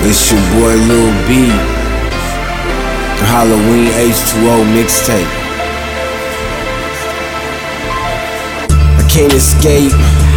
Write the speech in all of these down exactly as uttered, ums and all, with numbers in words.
It's your boy Lil B, the Halloween H two O mixtape. I can't escape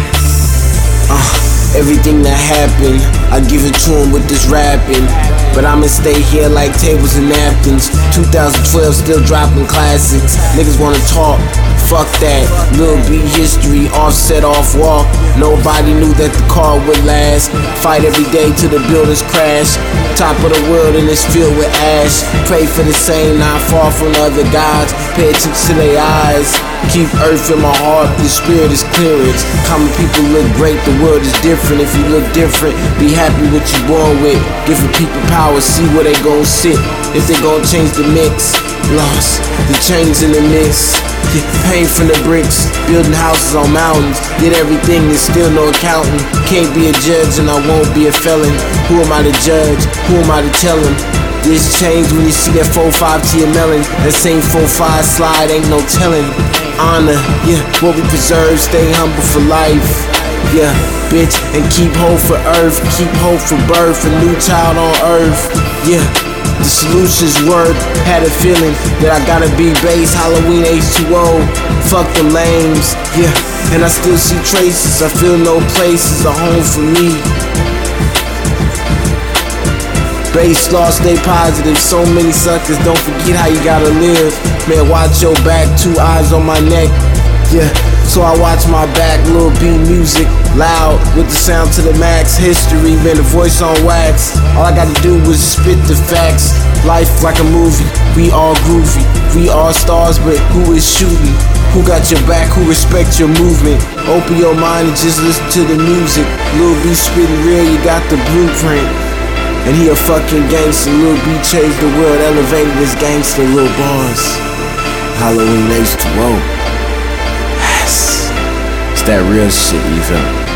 uh, everything that happened. I give it to him with this rapping, but I'ma stay here like tables and napkins. two thousand twelve still dropping classics. Niggas wanna talk, fuck that. Lil B history, offset, off walk. Nobody knew that the car would last. Fight every day till the buildings crash. Top of the world and it's filled with ash. Pray for the same, not far from other gods. Pay attention to their eyes. Keep earth in my heart, the spirit is clearance. Common people look great, the world is different. If you look different, be happy what you born with. Giving people power, see where they gon' sit. If they gon' change the mix, lost, the chains in the mix. Pain from the bricks, building houses on mountains. Did everything and still no accounting. Can't be a judge and I won't be a felon. Who am I to judge? Who am I to tell him? This change when you see that four five to your melon. That same four five slide, ain't no telling. Honor, yeah, what we preserve, stay humble for life. Yeah, bitch, and keep hope for earth. Keep hope for birth, a new child on earth. Yeah, the solution's work. Had a feeling that I gotta be base. Halloween H two O, fuck the lames. Yeah, and I still see traces. I feel no place is a home for me. Base law, stay positive. So many suckers, don't forget how you gotta live. Man, watch your back, two eyes on my neck. Yeah, so I watch my back. Lil B music, loud, with the sound to the max. History, man, the voice on wax. All I gotta do was spit the facts. Life like a movie, we all groovy. We all stars, but who is shooting? Who got your back, who respect your movement? Open your mind and just listen to the music. Lil B spitting real, you got the blueprint. And he a fucking gangster. Lil B changed the world, elevated his gangster little bars. Halloween H two O. Yes. It's that real shit, you feel me?